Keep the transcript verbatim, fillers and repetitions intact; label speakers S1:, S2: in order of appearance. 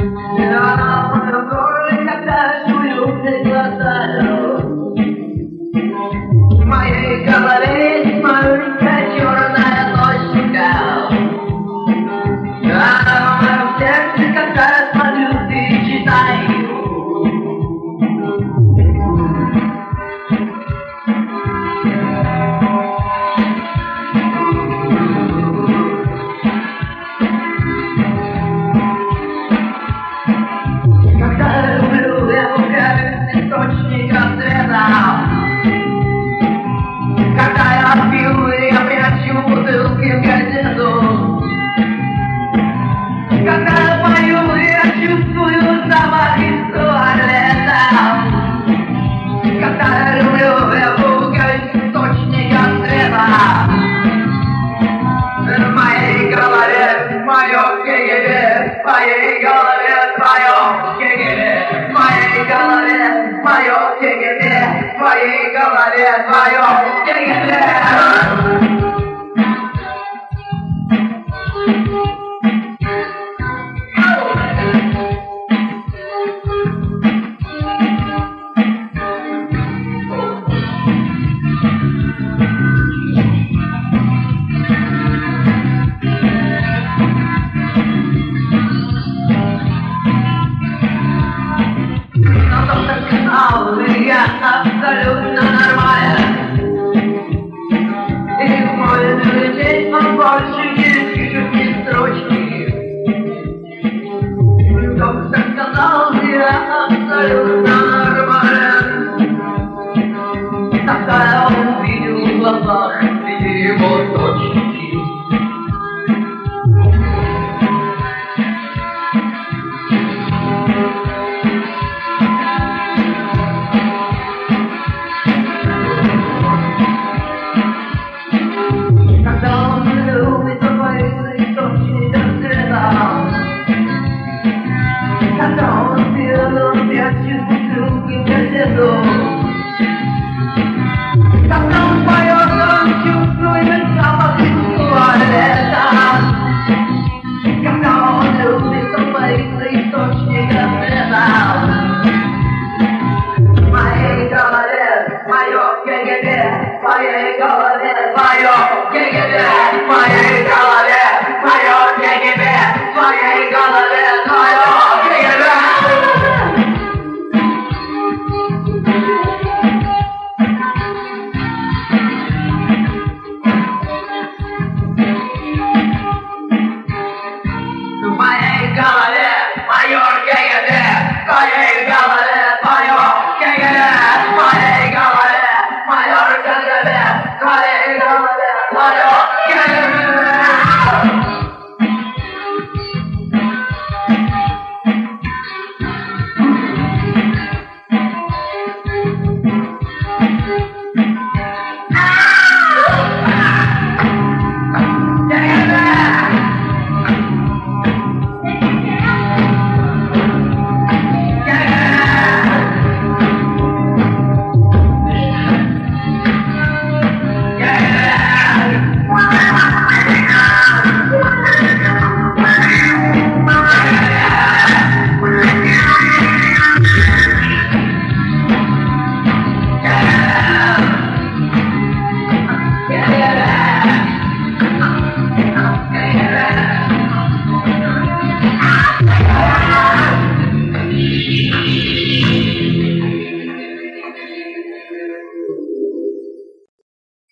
S1: Моей голове маленькая черная точка. А в моем сердце, когда смотрю, ты читай. Когда я люблю, я пугаюсь источника света. Когда я пью, я прячу бутылки в газету. Когда я пою, я чувствую запах из туалета. Когда я люблю, я пугаюсь источника света. В моей голове мое КГБ, в моей голове твое КГБ, в моей голове мое КГБ, в моей голове твое КГБ. Я абсолютно нормален. И в мой бюллетень он больше не пишет ни строчки. Доктор сказал, я абсолютно нормален. Тогда я увидел в глазах его точки. Когда он сделал, я чувствую, где-то